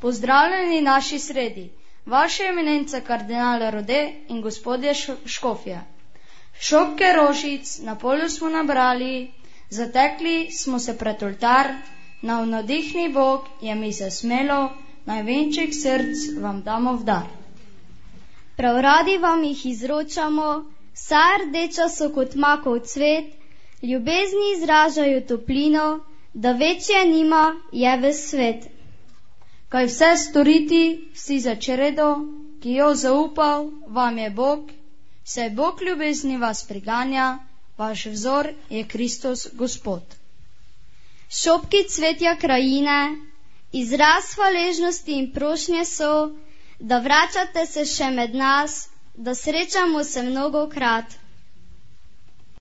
Pozdravljeni naši sredi, vaše eminence kardinale Rode in gospodje škofje. Šopke rožic na polju smo nabrali, zatekli smo se pred oltar, na navdihni Bog je mi se smelo, najvenček src vam damo v dar. Prav radi vam jih izročamo, vsa rdeča so kot makov cvet, ljubezni izražajo toplino, da večje nima je ves svet. Kaj vse storiti vsi za čredo, ki jo zaupal vam je Bog, saj Bog ljubezni vas priganja, vaš vzor je Kristus Gospod. Šopki cvetja krajine, izraz hvaležnosti in prošnje so, da vračate se še med nas, da srečamo se mnogokrat.